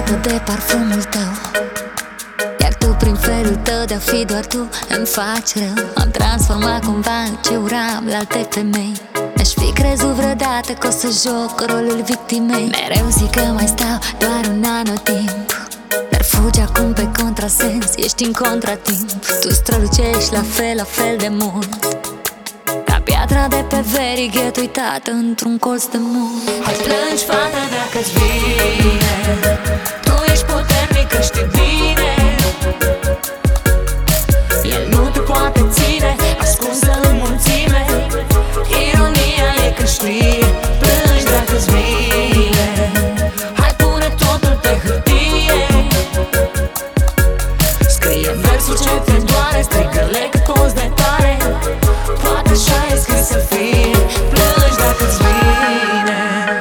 înșelată de parfumul tău, iar tu prin felul tău de-a fi doar tu îmi faci rău. Am transformat cumva în ce uram la alte femei. Aș fi crezut vreodată că o să joc rolul victimei. Mereu zic că mai stau doar un anotimp, dar fugi acum pe contrasens, ești în contratimp. Tu strălucești la fel de mult, ca piatra de pe verighet uitată într-un colț de mult. Hai plângi, fată, dacă-ți vine, tu ești puternică, știi bine. El nu te poate ține, ascunsă în mulțime. Ironia e că știe, plângi dacă-ți vine. Hai pune totul pe hârtie, scrie versul ce te doare, strigă-le că cozi de tare. Poate așa e scris să fie, plângi dacă-ți vine.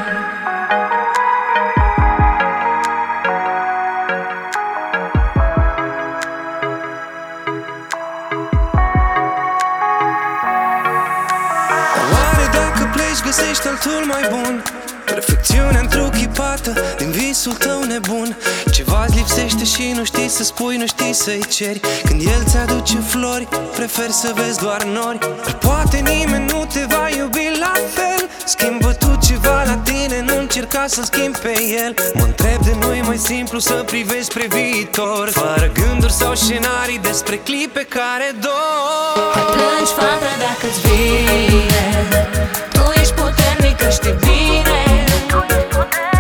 Oare dacă pleci găsești altul mai bun? Perfecțiunea întruchipată din visul tău nebun. Ceva-ți lipsește și nu știi să spui, nu știi să-i ceri. Când el ți-aduce flori, preferi să vezi doar nori. Dar poate nimeni nu te va iubi la fel. Schimbă tu ceva la tine, nu încerca să schimbi pe el. Mă întreb de nu e mai simplu să privești spre viitor, fără gânduri sau scenarii despre clipe care dor. Hai plângi, fată, dacă-ți vine, tu ești puternică, știi bine.